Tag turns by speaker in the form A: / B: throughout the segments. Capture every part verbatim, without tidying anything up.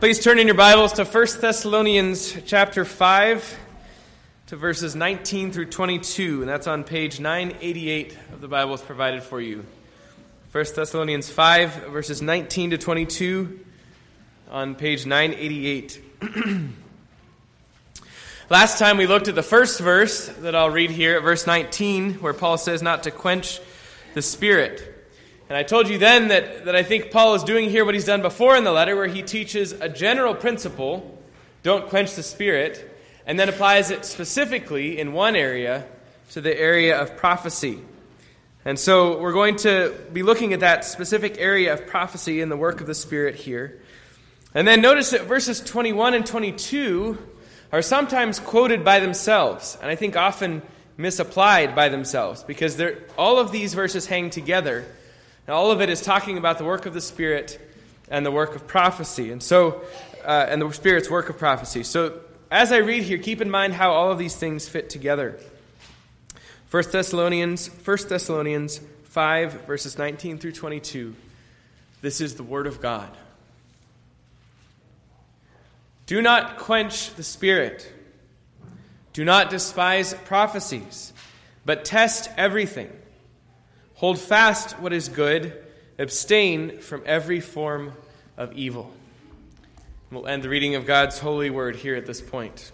A: Please turn in your Bibles to First Thessalonians chapter five to verses nineteen through twenty-two, and that's on page nine eighty-eight of the Bibles provided for you. First Thessalonians five, verses nineteen to twenty-two on page nine eighty-eight. Last time we looked at the first verse that I'll read here at verse nineteen, where Paul says not to quench the Spirit. And I told you then that, that I think Paul is doing here what he's done before in the letter, where he teaches a general principle, don't quench the Spirit, and then applies it specifically in one area to the area of prophecy. And so we're going to be looking at that specific area of prophecy in the work of the Spirit here. And then notice that verses twenty-one and twenty-two are sometimes quoted by themselves, and I think often misapplied by themselves, because they're, all of these verses hang together. And all of it is talking about the work of the Spirit and the work of prophecy, and so uh, and the Spirit's work of prophecy. So as I read here, keep in mind how all of these things fit together. First Thessalonians, First Thessalonians five, verses nineteen through twenty-two. This is the Word of God. Do not quench the Spirit. Do not despise prophecies, but test everything. Hold fast what is good. Abstain from every form of evil. We'll end the reading of God's holy word here at this point.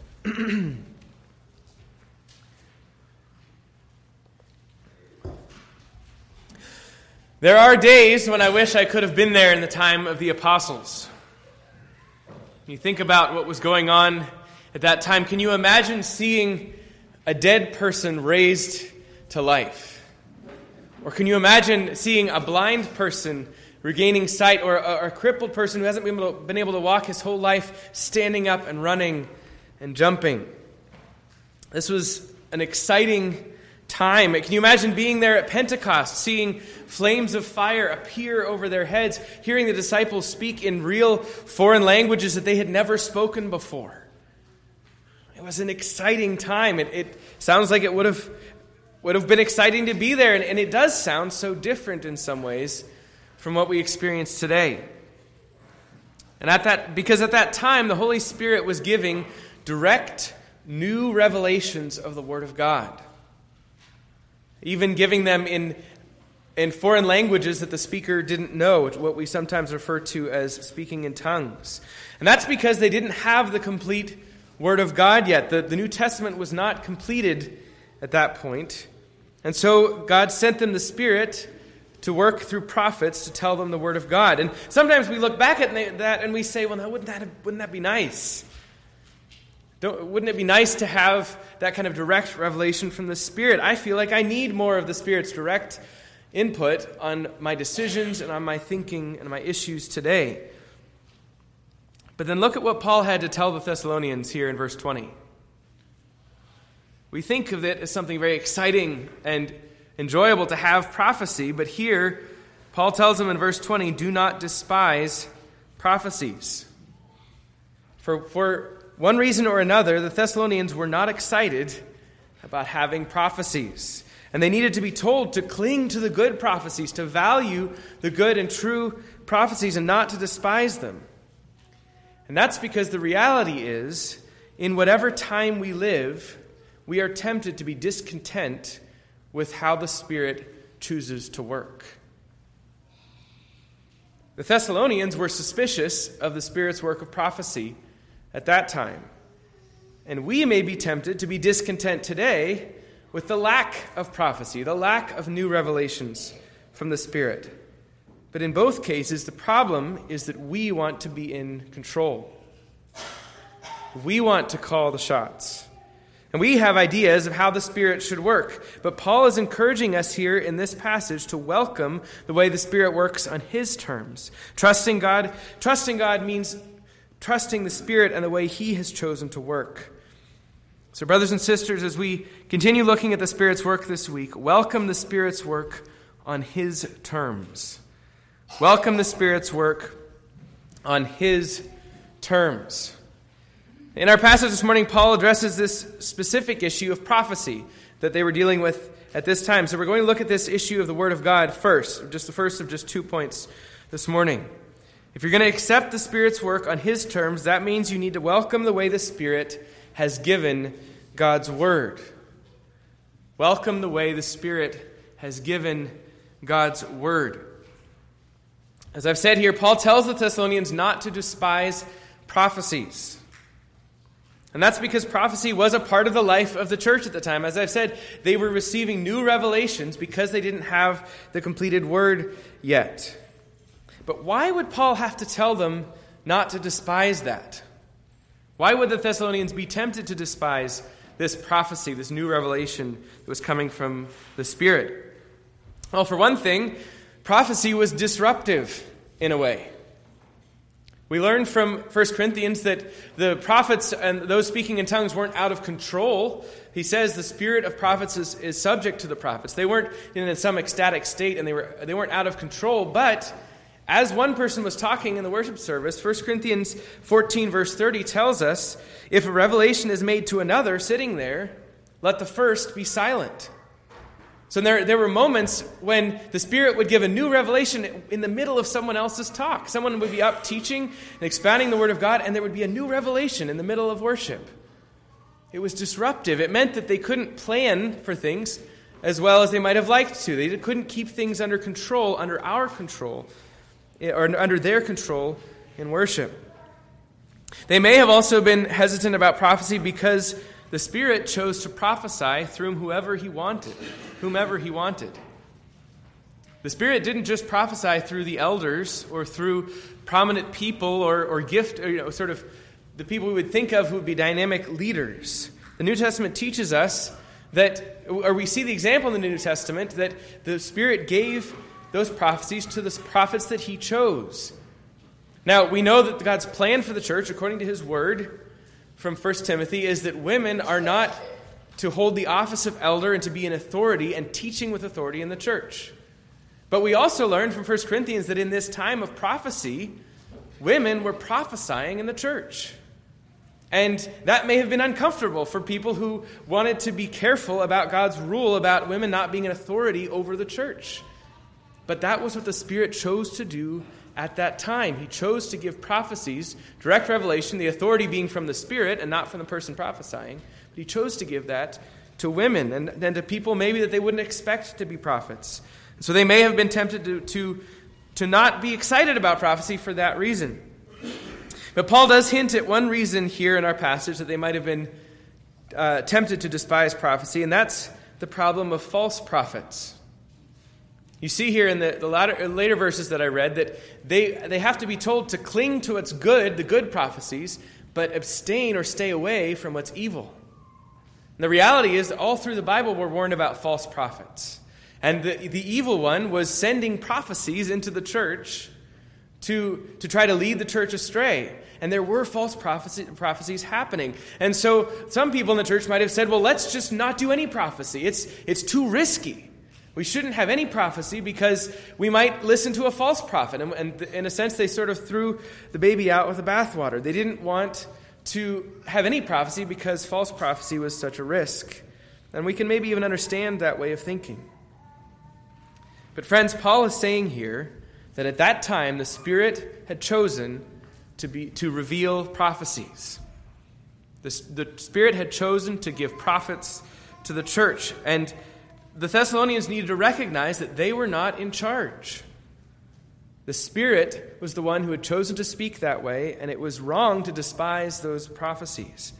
A: There are days when I wish I could have been there in the time of the apostles. You think about what was going on at that time. Can you imagine seeing a dead person raised to life? Or can you imagine seeing a blind person regaining sight, or a, or a crippled person who hasn't been able, to, been able to walk his whole life standing up and running and jumping? This was an exciting time. Can you imagine being there at Pentecost, seeing flames of fire appear over their heads, hearing the disciples speak in real foreign languages that they had never spoken before? It was an exciting time. It, it sounds like it would have would have been exciting to be there, and, and it does sound so different in some ways from what we experience today. And at that, because at that time the Holy Spirit was giving direct new revelations of the Word of God, even giving them in in foreign languages that the speaker didn't know, what we sometimes refer to as speaking in tongues. And that's because they didn't have the complete Word of God yet. The, the New Testament was not completed at that point. And so God sent them the Spirit to work through prophets to tell them the Word of God. And sometimes we look back at that and we say, well, now, wouldn't that, wouldn't that be nice? Don't, wouldn't it be nice to have that kind of direct revelation from the Spirit? I feel like I need more of the Spirit's direct input on my decisions and on my thinking and my issues today. But then look at what Paul had to tell the Thessalonians here in verse twenty. We think of it as something very exciting and enjoyable to have prophecy, but here Paul tells them in verse twenty, do not despise prophecies. For, for one reason or another, the Thessalonians were not excited about having prophecies. And they needed to be told to cling to the good prophecies, to value the good and true prophecies and not to despise them. And that's because the reality is, in whatever time we live, we are tempted to be discontent with how the Spirit chooses to work. The Thessalonians were suspicious of the Spirit's work of prophecy at that time. And we may be tempted to be discontent today with the lack of prophecy, the lack of new revelations from the Spirit. But in both cases, the problem is that we want to be in control. We want to call the shots. And we have ideas of how the Spirit should work. But Paul is encouraging us here in this passage to welcome the way the Spirit works on His terms. Trusting God, trusting God means trusting the Spirit and the way He has chosen to work. So brothers and sisters, as we continue looking at the Spirit's work this week, welcome the Spirit's work on His terms. Welcome the Spirit's work on His terms. In our passage this morning, Paul addresses this specific issue of prophecy that they were dealing with at this time. So we're going to look at this issue of the Word of God first, just the first of just two points this morning. If you're going to accept the Spirit's work on His terms, that means you need to welcome the way the Spirit has given God's Word. Welcome the way the Spirit has given God's Word. As I've said here, Paul tells the Thessalonians not to despise prophecies. And that's because prophecy was a part of the life of the church at the time. As I've said, they were receiving new revelations because they didn't have the completed Word yet. But why would Paul have to tell them not to despise that? Why would the Thessalonians be tempted to despise this prophecy, this new revelation that was coming from the Spirit? Well, for one thing, prophecy was disruptive in a way. We learned from First Corinthians that the prophets and those speaking in tongues weren't out of control. He says the spirit of prophets is, is subject to the prophets. They weren't in some ecstatic state and they were they weren't out of control. But as one person was talking in the worship service, First Corinthians fourteen verse thirty tells us, if a revelation is made to another sitting there, let the first be silent. So there, there were moments when the Spirit would give a new revelation in the middle of someone else's talk. Someone would be up teaching and expounding the Word of God, and there would be a new revelation in the middle of worship. It was disruptive. It meant that they couldn't plan for things as well as they might have liked to. They couldn't keep things under control, under our control, or under their control in worship. They may have also been hesitant about prophecy because the Spirit chose to prophesy through whoever He wanted, whomever He wanted. The Spirit didn't just prophesy through the elders or through prominent people or, or gift, or, you know, sort of the people we would think of who would be dynamic leaders. The New Testament teaches us that, or we see the example in the New Testament, that the Spirit gave those prophecies to the prophets that He chose. Now, we know that God's plan for the church, according to His Word, from First Timothy, is that women are not to hold the office of elder and to be in authority and teaching with authority in the church. But we also learn from First Corinthians that in this time of prophecy, women were prophesying in the church. And that may have been uncomfortable for people who wanted to be careful about God's rule about women not being an authority over the church. But that was what the Spirit chose to do at that time. He chose to give prophecies, direct revelation, the authority being from the Spirit and not from the person prophesying. But He chose to give that to women and, and to people maybe that they wouldn't expect to be prophets. So they may have been tempted to, to, to not be excited about prophecy for that reason. But Paul does hint at one reason here in our passage that they might have been uh, tempted to despise prophecy, and that's the problem of false prophets. You see here in the, the latter, later verses that I read that they, they have to be told to cling to what's good, the good prophecies, but abstain or stay away from what's evil. And the reality is that all through the Bible we're warned about false prophets. And the, the evil one was sending prophecies into the church to, to try to lead the church astray. And there were false prophecy, prophecies happening. And so some people in the church might have said, well, let's just not do any prophecy. It's, it's too risky. We shouldn't have any prophecy because we might listen to a false prophet. And, and in a sense, they sort of threw the baby out with the bathwater. They didn't want to have any prophecy because false prophecy was such a risk. And we can maybe even understand that way of thinking. But friends, Paul is saying here that at that time the Spirit had chosen to be to reveal prophecies. The, the Spirit had chosen to give prophets to the church. And the Thessalonians needed to recognize that they were not in charge. The Spirit was the one who had chosen to speak that way, and it was wrong to despise those prophecies.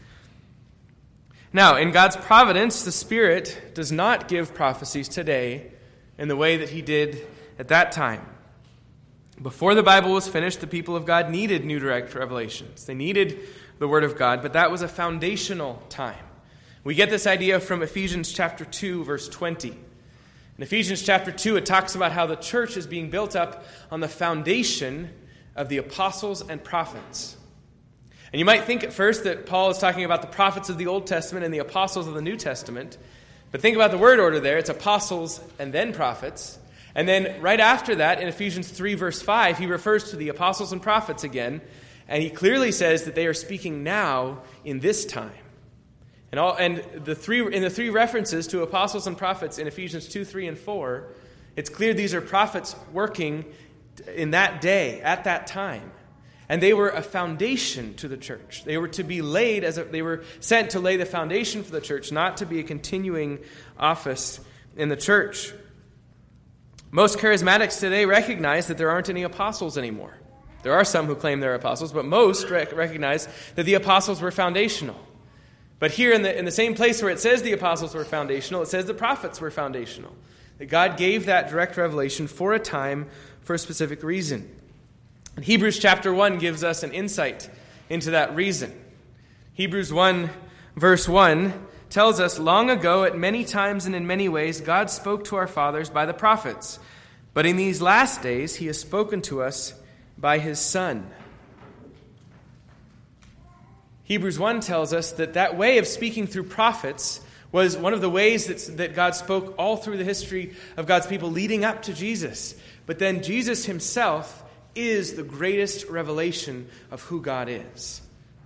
A: Now, in God's providence, the Spirit does not give prophecies today in the way that He did at that time. Before the Bible was finished, the people of God needed new direct revelations. They needed the Word of God, but that was a foundational time. We get this idea from Ephesians chapter two, verse twenty. In Ephesians chapter two, it talks about how the church is being built up on the foundation of the apostles and prophets. And you might think at first that Paul is talking about the prophets of the Old Testament and the apostles of the New Testament. But think about the word order there. It's apostles and then prophets. And then right after that, in Ephesians three, verse five, he refers to the apostles and prophets again. And he clearly says that they are speaking now in this time. And all and the three in the three references to apostles and prophets in Ephesians two, three, and four, it's clear these are prophets working in that day, at that time. And they were a foundation to the church. They were to be laid as a, they were sent to lay the foundation for the church, not to be a continuing office in the church. Most charismatics today recognize that there aren't any apostles anymore. There are some who claim they're apostles, but most rec- recognize that the apostles were foundational. But here in the, in the same place where it says the apostles were foundational, it says the prophets were foundational. That God gave that direct revelation for a time, for a specific reason. And Hebrews chapter one gives us an insight into that reason. Hebrews one verse one tells us, "Long ago, at many times and in many ways, God spoke to our fathers by the prophets. But in these last days, he has spoken to us by his Son." Hebrews one tells us that that way of speaking through prophets was one of the ways that, that God spoke all through the history of God's people leading up to Jesus. But then Jesus himself is the greatest revelation of who God is.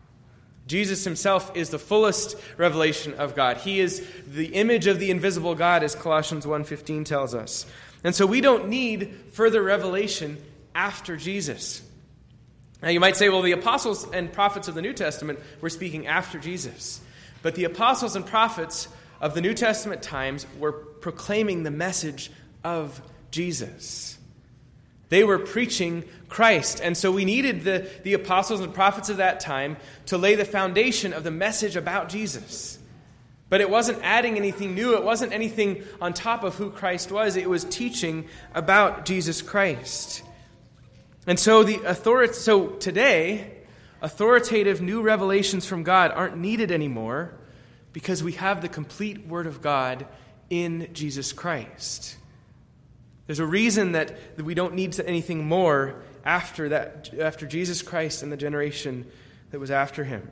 A: Jesus himself is the fullest revelation of God. He is the image of the invisible God, as Colossians one fifteen tells us. And so we don't need further revelation after Jesus. Now you might say, well, the apostles and prophets of the New Testament were speaking after Jesus. But the apostles and prophets of the New Testament times were proclaiming the message of Jesus. They were preaching Christ. And so we needed the, the apostles and prophets of that time to lay the foundation of the message about Jesus. But it wasn't adding anything new. It wasn't anything on top of who Christ was. It was teaching about Jesus Christ. And so the authority, so today, authoritative new revelations from God aren't needed anymore because we have the complete Word of God in Jesus Christ. There's a reason that we don't need anything more after that, after Jesus Christ and the generation that was after him.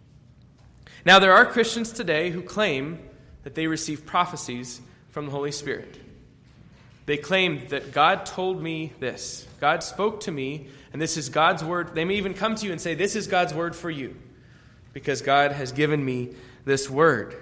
A: Now, there are Christians today who claim that they receive prophecies from the Holy Spirit. They claim that God told me this. God spoke to me, and this is God's word. They may even come to you and say, this is God's word for you, because God has given me this word.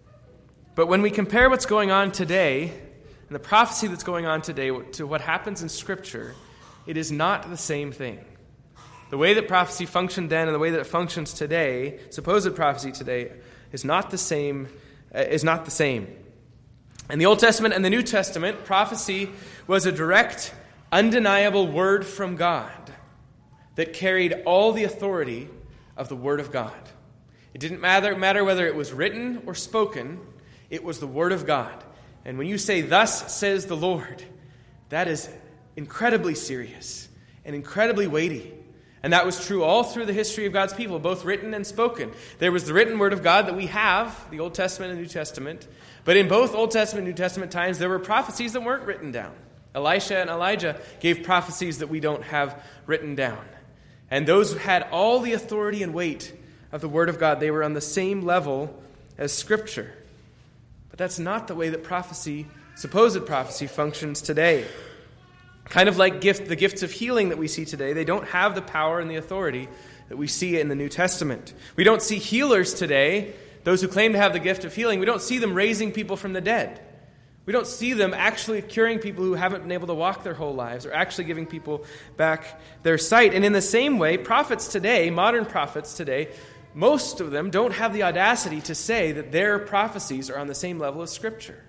A: But when we compare what's going on today, and the prophecy that's going on today, to what happens in Scripture, it is not the same thing. The way that prophecy functioned then and the way that it functions today, supposed prophecy today, is not the same. Uh, is not the same. In the Old Testament and the New Testament, prophecy was a direct, undeniable word from God that carried all the authority of the Word of God. It didn't matter, matter whether it was written or spoken, it was the Word of God. And when you say, "Thus says the Lord," that is incredibly serious and incredibly weighty. And that was true all through the history of God's people, both written and spoken. There was the written Word of God that we have, the Old Testament and New Testament. But in both Old Testament and New Testament times, there were prophecies that weren't written down. Elisha and Elijah gave prophecies that we don't have written down. And those had all the authority and weight of the Word of God. They were on the same level as Scripture. But that's not the way that prophecy, supposed prophecy, functions today. Kind of like gift, the gifts of healing that we see today, they don't have the power and the authority that we see in the New Testament. We don't see healers today, those who claim to have the gift of healing. We don't see them raising people from the dead. We don't see them actually curing people who haven't been able to walk their whole lives, or actually giving people back their sight. And in the same way, prophets today, modern prophets today, most of them don't have the audacity to say that their prophecies are on the same level as Scripture.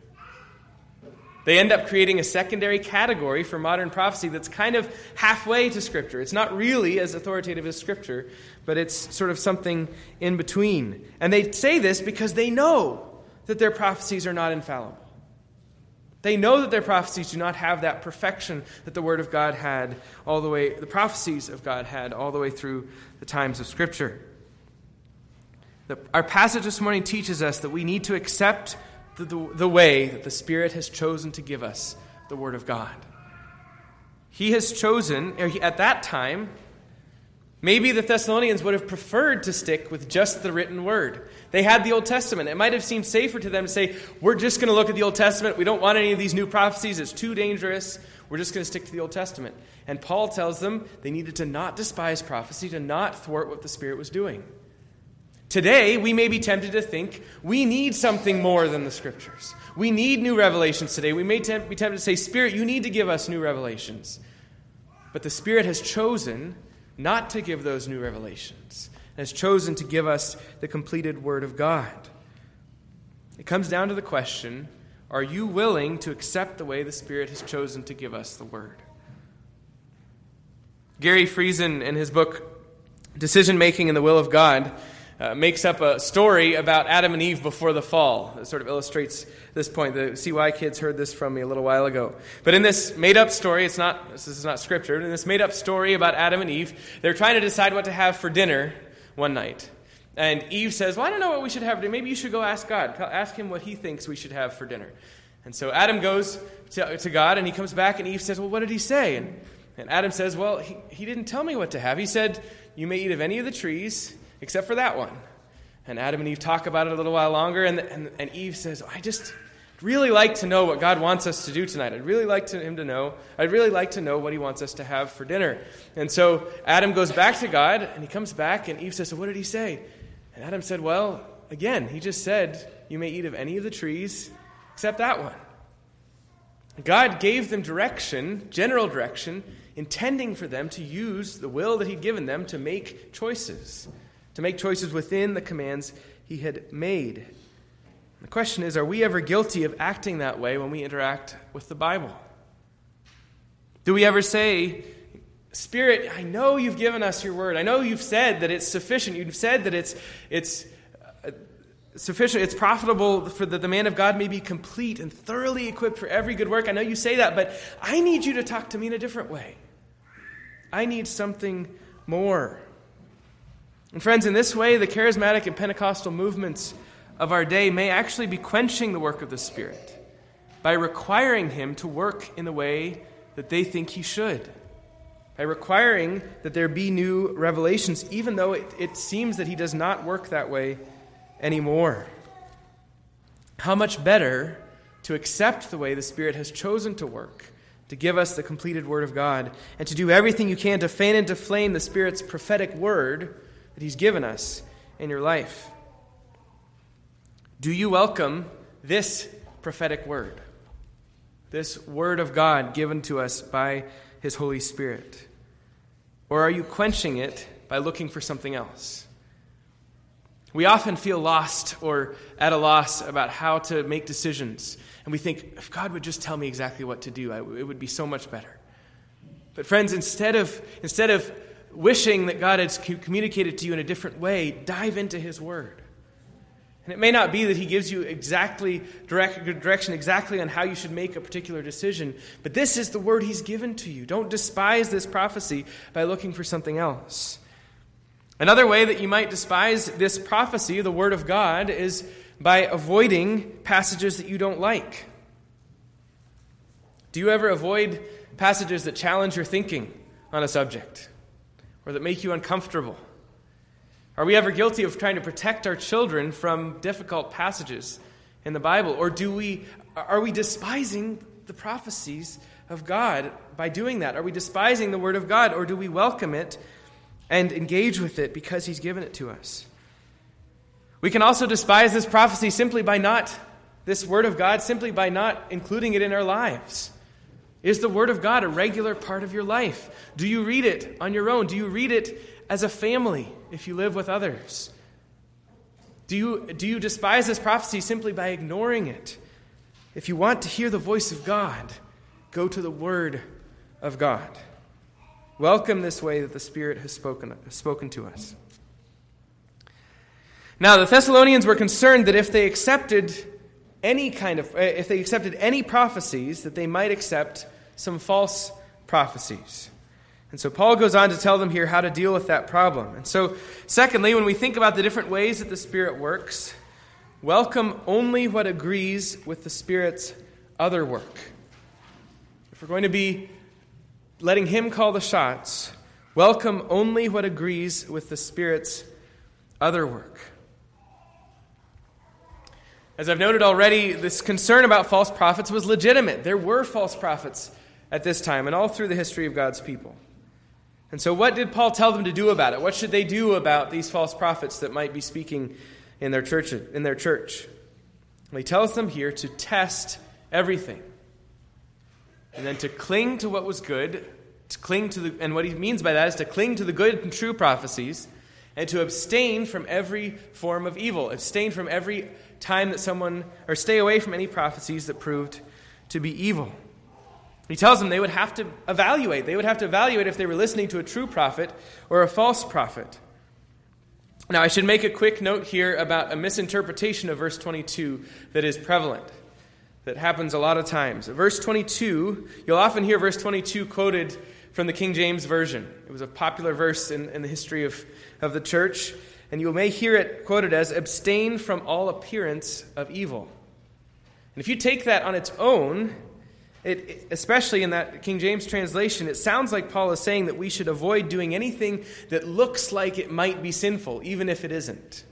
A: They end up creating a secondary category for modern prophecy that's kind of halfway to Scripture. It's not really as authoritative as Scripture, but it's sort of something in between. And they say this because they know that their prophecies are not infallible. They know that their prophecies do not have that perfection that the Word of God had all the way, the prophecies of God had all the way through the times of Scripture. The, our passage this morning teaches us that we need to accept The, the, the way that the Spirit has chosen to give us the Word of God. He has chosen, or he, at that time, maybe the Thessalonians would have preferred to stick with just the written Word. They had the Old Testament. It might have seemed safer to them to say, we're just going to look at the Old Testament. We don't want any of these new prophecies. It's too dangerous. We're just going to stick to the Old Testament. And Paul tells them they needed to not despise prophecy, to not thwart what the Spirit was doing. Today, we may be tempted to think we need something more than the Scriptures. We need new revelations today. We may tempt, be tempted to say, Spirit, you need to give us new revelations. But the Spirit has chosen not to give those new revelations, has chosen to give us the completed Word of God. It comes down to the question, are you willing to accept the way the Spirit has chosen to give us the Word? Gary Friesen, in his book, Decision Making in the Will of God, uh, makes up a story about Adam and Eve before the fall. It sort of illustrates this point. The C Y kids heard this from me a little while ago. But in this made-up story, it's not this is not scripture, in this made-up story about Adam and Eve, they're trying to decide what to have for dinner one night. And Eve says, well, I don't know what we should have for dinner. Maybe you should go ask God. Ask him what he thinks we should have for dinner. And so Adam goes to, to God, and he comes back, and Eve says, well, what did he say? And, and Adam says, well, he, he didn't tell me what to have. He said, you may eat of any of the trees except for that one. And Adam and Eve talk about it a little while longer, and, and, and Eve says, I just really like to know what God wants us to do tonight. I'd really like to, him to know. I'd really like to know what he wants us to have for dinner. And so Adam goes back to God, and he comes back, and Eve says, so what did he say? And Adam said, well, again, he just said, you may eat of any of the trees except that one. God gave them direction, general direction, intending for them to use the will that he'd given them to make choices, to make choices within the commands he had made. The question is, are we ever guilty of acting that way when we interact with the Bible? Do we ever say, Spirit, I know you've given us your word. I know you've said that it's sufficient. You've said that it's it's uh, sufficient. It's profitable for that the man of God may be complete and thoroughly equipped for every good work. I know you say that, but I need you to talk to me in a different way. I need something more. And friends, in this way, the charismatic and Pentecostal movements of our day may actually be quenching the work of the Spirit by requiring him to work in the way that they think he should, by requiring that there be new revelations, even though it, it seems that he does not work that way anymore. How much better to accept the way the Spirit has chosen to work, to give us the completed Word of God, and to do everything you can to fan into flame the Spirit's prophetic word that he's given us in your life. Do you welcome this prophetic word, this Word of God given to us by his Holy Spirit? Or are you quenching it by looking for something else? We often feel lost or at a loss about how to make decisions. And we think, if God would just tell me exactly what to do, I, it would be so much better. But friends, instead of, instead of wishing that God had communicated to you in a different way, dive into his word. And it may not be that he gives you exactly direct, direction exactly on how you should make a particular decision, but this is the word he's given to you. Don't despise this prophecy by looking for something else. Another way that you might despise this prophecy, the word of God, is by avoiding passages that you don't like. Do you ever avoid passages that challenge your thinking on a subject or that make you uncomfortable? Are we ever guilty of trying to protect our children from difficult passages in the Bible? Or do we are we despising the prophecies of God by doing that? Are we despising the Word of God, or do we welcome it and engage with it because he's given it to us? We can also despise this prophecy simply by not, this Word of God, simply by not including it in our lives. Is the Word of God a regular part of your life? Do you read it on your own? Do you read it as a family if you live with others? Do you, do you despise this prophecy simply by ignoring it? If you want to hear the voice of God, go to the Word of God. Welcome this way that the Spirit has spoken, spoken to us. Now, the Thessalonians were concerned that if they accepted any kind of, if they accepted any prophecies, that they might accept some false prophecies. And so Paul goes on to tell them here how to deal with that problem. And so, secondly, when we think about the different ways that the Spirit works, welcome only what agrees with the Spirit's other work. If we're going to be letting him call the shots, welcome only what agrees with the Spirit's other work. As I've noted already, this concern about false prophets was legitimate. There were false prophets at this time and all through the history of God's people. And so what did Paul tell them to do about it? What should they do about these false prophets that might be speaking in their church? In their church? Well, he tells them here to test everything, and then to cling to what was good to cling to the, and what he means by that is to cling to the good and true prophecies and to abstain from every form of evil. Abstain from every time that someone, or stay away from any prophecies that proved to be evil. He tells them they would have to evaluate. They would have to evaluate if they were listening to a true prophet or a false prophet. Now, I should make a quick note here about a misinterpretation of verse twenty-two that is prevalent, that happens a lot of times. Verse twenty-two, you'll often hear verse twenty-two quoted from the King James Version. It was a popular verse in, in the history of, of the church, and you may hear it quoted as, abstain from all appearance of evil. And if you take that on its own, It, especially in that King James translation, it sounds like Paul is saying that we should avoid doing anything that looks like it might be sinful, even if it isn't.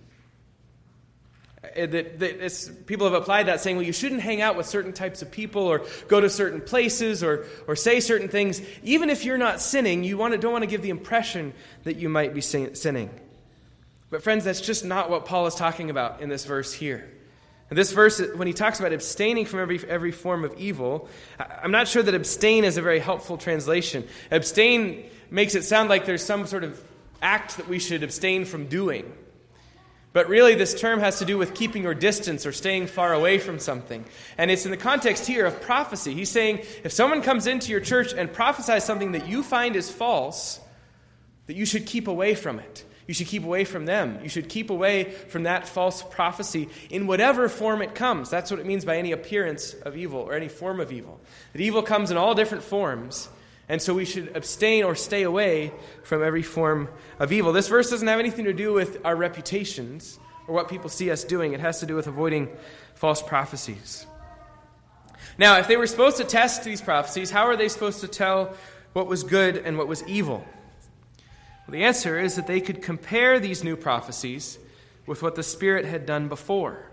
A: That, that it's, people have applied that saying, well, you shouldn't hang out with certain types of people or go to certain places or, or say certain things. Even if you're not sinning, you want to, don't want to give the impression that you might be sinning. But friends, that's just not what Paul is talking about in this verse here. In this verse, when he talks about abstaining from every every form of evil, I'm not sure that abstain is a very helpful translation. Abstain makes it sound like there's some sort of act that we should abstain from doing. But really, this term has to do with keeping your distance or staying far away from something. And it's in the context here of prophecy. He's saying, if someone comes into your church and prophesies something that you find is false, that you should keep away from it. You should keep away from them. You should keep away from that false prophecy in whatever form it comes. That's what it means by any appearance of evil or any form of evil. That evil comes in all different forms, and so we should abstain or stay away from every form of evil. This verse doesn't have anything to do with our reputations or what people see us doing. It has to do with avoiding false prophecies. Now, if they were supposed to test these prophecies, how are they supposed to tell what was good and what was evil? Well, the answer is that they could compare these new prophecies with what the Spirit had done before.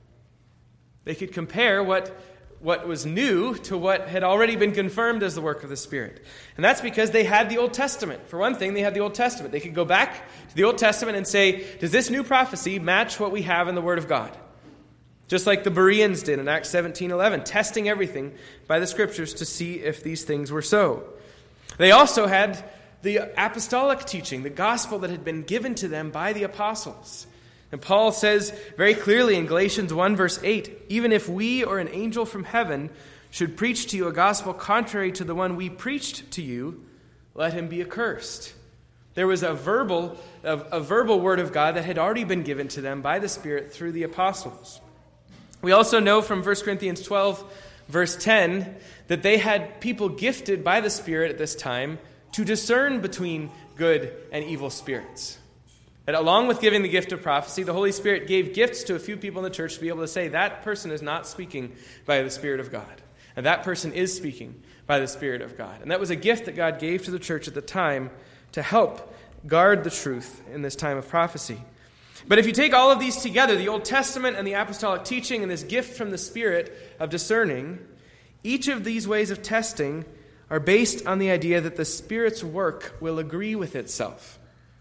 A: They could compare what, what was new to what had already been confirmed as the work of the Spirit. And that's because they had the Old Testament. For one thing, they had the Old Testament. They could go back to the Old Testament and say, does this new prophecy match what we have in the Word of God? Just like the Bereans did in Acts seventeen eleven, testing everything by the Scriptures to see if these things were so. They also had the apostolic teaching, the gospel that had been given to them by the apostles. And Paul says very clearly in Galatians one verse eight, even if we or an angel from heaven should preach to you a gospel contrary to the one we preached to you, let him be accursed. There was a verbal, a, a verbal word of God that had already been given to them by the Spirit through the apostles. We also know from First Corinthians twelve verse ten that they had people gifted by the Spirit at this time to discern between good and evil spirits. And along with giving the gift of prophecy, the Holy Spirit gave gifts to a few people in the church to be able to say, that person is not speaking by the Spirit of God. And that person is speaking by the Spirit of God. And that was a gift that God gave to the church at the time to help guard the truth in this time of prophecy. But if you take all of these together, the Old Testament and the apostolic teaching and this gift from the Spirit of discerning, each of these ways of testing are based on the idea that the Spirit's work will agree with itself.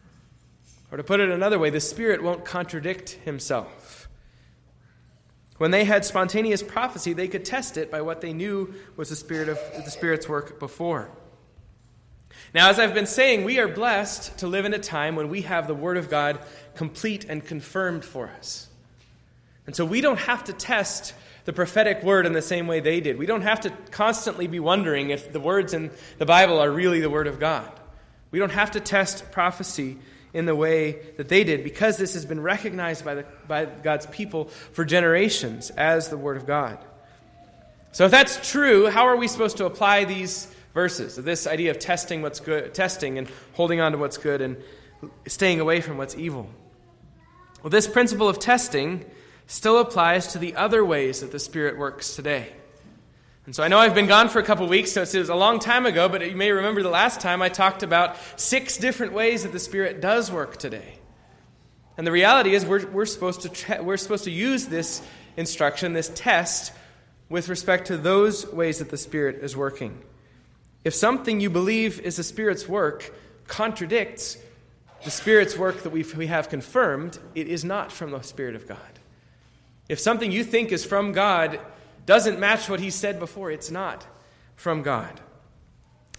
A: Or to put it another way, the Spirit won't contradict himself. When they had spontaneous prophecy, they could test it by what they knew was the Spirit of the Spirit's work before. Now, as I've been saying, we are blessed to live in a time when we have the Word of God complete and confirmed for us. And so we don't have to test the prophetic word in the same way they did. We don't have to constantly be wondering if the words in the Bible are really the Word of God. We don't have to test prophecy in the way that they did because this has been recognized by, the, by God's people for generations as the Word of God. So if that's true, how are we supposed to apply these verses? This idea of testing what's good, testing and holding on to what's good and staying away from what's evil. Well, this principle of testing still applies to the other ways that the Spirit works today. And so I know I've been gone for a couple weeks, so it was a long time ago, but you may remember the last time I talked about six different ways that the Spirit does work today. And the reality is we're, we're, supposed to tra- we're supposed to use this instruction, this test, with respect to those ways that the Spirit is working. If something you believe is the Spirit's work contradicts the Spirit's work that we've, we have confirmed, it is not from the Spirit of God. If something you think is from God doesn't match what he said before, it's not from God.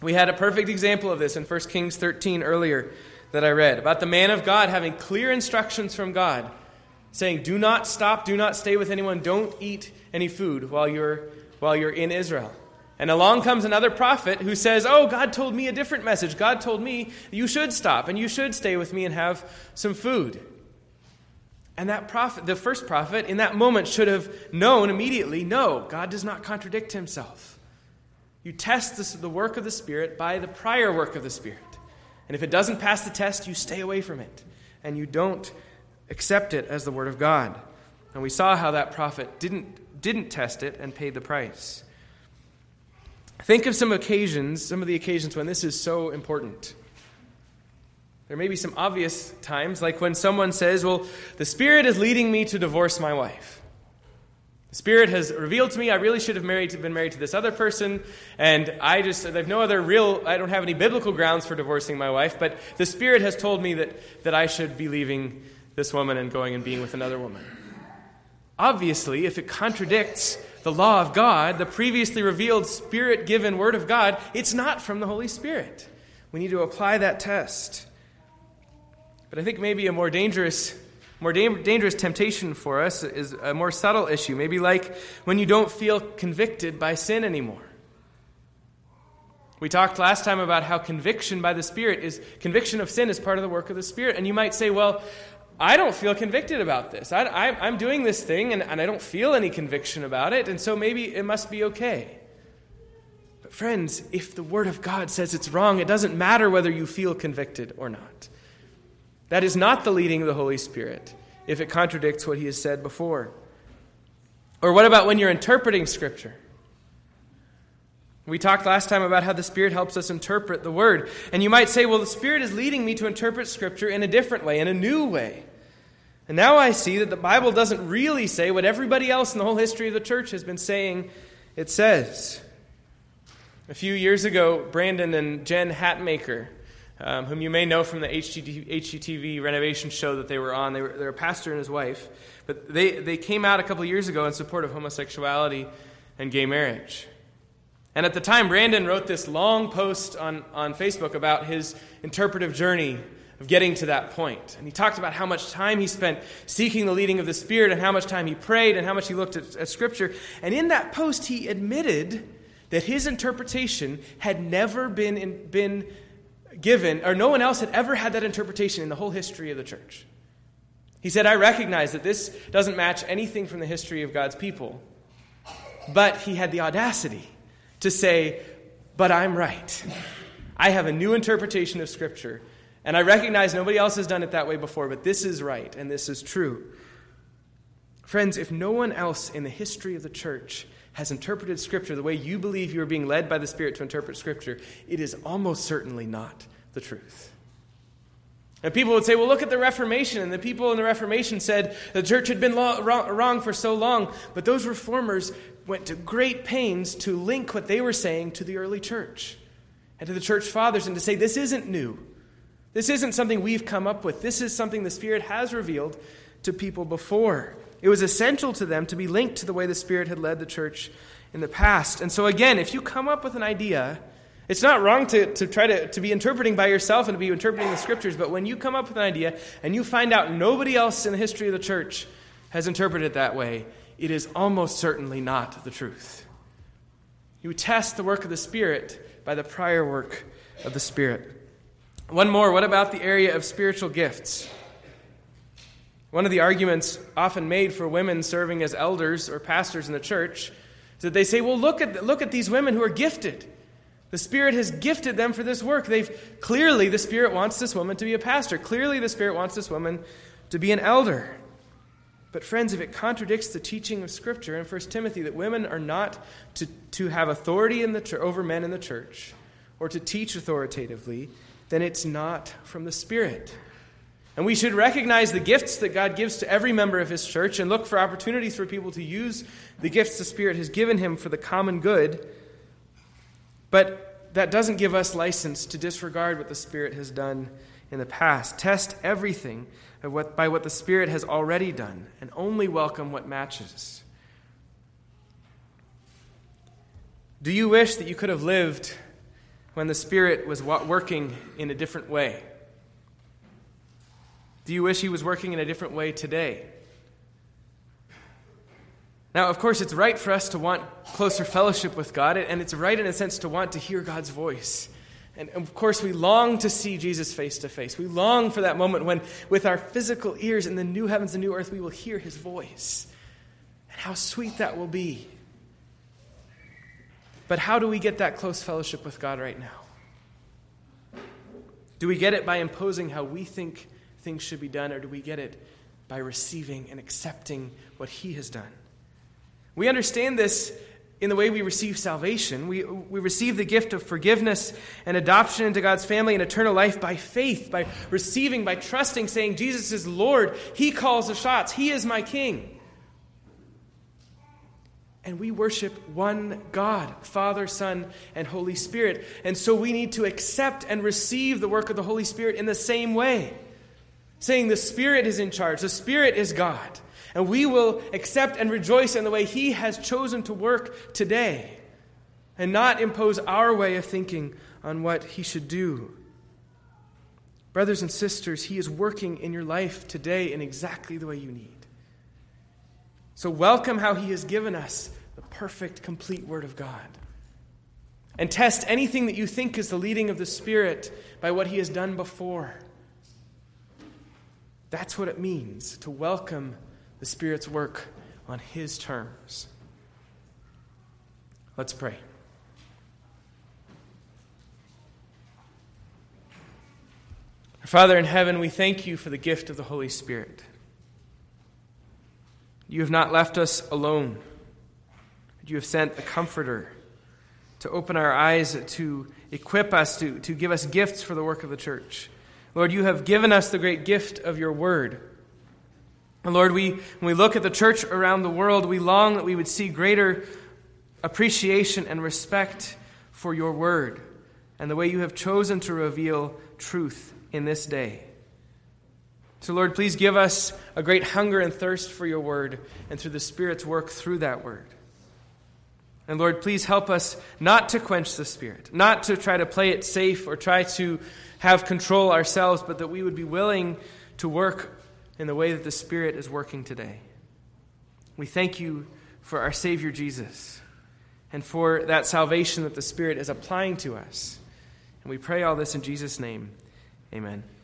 A: We had a perfect example of this in First Kings thirteen earlier that I read, about the man of God having clear instructions from God, saying, do not stop, do not stay with anyone, don't eat any food while you're while you're in Israel. And along comes another prophet who says, oh, God told me a different message. God told me you should stop and you should stay with me and have some food. And that prophet, the first prophet, in that moment should have known immediately, no, God does not contradict himself. You test this, the work of the Spirit by the prior work of the Spirit. And if it doesn't pass the test, you stay away from it. And you don't accept it as the Word of God. And we saw how that prophet didn't, didn't test it and paid the price. Think of some occasions, some of the occasions when this is so important. There may be some obvious times, like when someone says, well, the Spirit is leading me to divorce my wife. The Spirit has revealed to me I really should have married, been married to this other person, and I just, I have no other real, I don't have any biblical grounds for divorcing my wife, but the Spirit has told me that, that I should be leaving this woman and going and being with another woman. Obviously, if it contradicts the law of God, the previously revealed Spirit-given Word of God, it's not from the Holy Spirit. We need to apply that test. But I think maybe a more dangerous More da- dangerous temptation for us is a more subtle issue, maybe like when you don't feel convicted by sin anymore. We talked last time about how conviction by the Spirit is, conviction of sin is part of the work of the Spirit. And you might say, well, I don't feel convicted about this. I, I, I'm doing this thing and, and I don't feel any conviction about it, and so maybe it must be okay. But friends, if the Word of God says it's wrong, it doesn't matter whether you feel convicted or not. That is not the leading of the Holy Spirit if it contradicts what he has said before. Or what about when you're interpreting Scripture? We talked last time about how the Spirit helps us interpret the Word. And you might say, well, the Spirit is leading me to interpret Scripture in a different way, in a new way. And now I see that the Bible doesn't really say what everybody else in the whole history of the church has been saying it says. A few years ago, Brandon and Jen Hatmaker, Um, whom you may know from the H G T V renovation show that they were on. They were, they're a pastor and his wife. But they, they came out a couple years ago in support of homosexuality and gay marriage. And at the time, Brandon wrote this long post on, on Facebook about his interpretive journey of getting to that point. And he talked about how much time he spent seeking the leading of the Spirit and how much time he prayed and how much he looked at, at Scripture. And in that post, he admitted that his interpretation had never been in, been given, or no one else had ever had that interpretation in the whole history of the church. He said, I recognize that this doesn't match anything from the history of God's people, but he had the audacity to say, but I'm right. I have a new interpretation of Scripture, and I recognize nobody else has done it that way before, but this is right, and this is true. Friends, if no one else in the history of the church has interpreted Scripture the way you believe you are being led by the Spirit to interpret Scripture, it is almost certainly not the truth. And people would say, well, look at the Reformation. And the people in the Reformation said the church had been lo- wrong for so long. But those reformers went to great pains to link what they were saying to the early church and to the church fathers and to say, this isn't new. This isn't something we've come up with. This is something the Spirit has revealed to people before. It was essential to them to be linked to the way the Spirit had led the church in the past. And so again, if you come up with an idea, it's not wrong to, to try to, to be interpreting by yourself and to be interpreting the Scriptures, but when you come up with an idea and you find out nobody else in the history of the church has interpreted it that way, it is almost certainly not the truth. You test the work of the Spirit by the prior work of the Spirit. One more, what about the area of spiritual gifts? One of the arguments often made for women serving as elders or pastors in the church is that they say, well, look at look at these women who are gifted. The Spirit has gifted them for this work. They've clearly the Spirit wants this woman to be a pastor. Clearly the Spirit wants this woman to be an elder. But friends, if it contradicts the teaching of Scripture in First Timothy that women are not to, to have authority in the ch- over men in the church or to teach authoritatively, then it's not from the Spirit. And we should recognize the gifts that God gives to every member of His church and look for opportunities for people to use the gifts the Spirit has given him for the common good. But that doesn't give us license to disregard what the Spirit has done in the past. Test everything by what the Spirit has already done and only welcome what matches. Do you wish that you could have lived when the Spirit was working in a different way? Do you wish he was working in a different way today? Now, of course, it's right for us to want closer fellowship with God, and it's right in a sense to want to hear God's voice. And of course, we long to see Jesus face to face. We long for that moment when, with our physical ears in the new heavens and new earth, we will hear his voice. And how sweet that will be. But how do we get that close fellowship with God right now? Do we get it by imposing how we think things should be done, or do we get it by receiving and accepting what he has done? We understand this in the way we receive salvation. We, we receive the gift of forgiveness and adoption into God's family and eternal life by faith, by receiving, by trusting, saying, Jesus is Lord. He calls the shots. He is my King. And we worship one God, Father, Son, and Holy Spirit. And so we need to accept and receive the work of the Holy Spirit in the same way, saying the Spirit is in charge. The Spirit is God. And we will accept and rejoice in the way he has chosen to work today, and not impose our way of thinking on what he should do. Brothers and sisters, he is working in your life today in exactly the way you need. So welcome how he has given us the perfect, complete Word of God. And test anything that you think is the leading of the Spirit by what he has done before. That's what it means to welcome the Spirit's work on his terms. Let's pray. Our Father in heaven, we thank you for the gift of the Holy Spirit. You have not left us alone. You have sent a comforter to open our eyes, to equip us, to, to give us gifts for the work of the church. Lord, you have given us the great gift of your word. And Lord, we, when we look at the church around the world, we long that we would see greater appreciation and respect for your word and the way you have chosen to reveal truth in this day. So Lord, please give us a great hunger and thirst for your word and through the Spirit's work through that word. And Lord, please help us not to quench the Spirit, not to try to play it safe or try to have control ourselves, but that we would be willing to work in the way that the Spirit is working today. We thank you for our Savior Jesus and for that salvation that the Spirit is applying to us. And we pray all this in Jesus' name. Amen.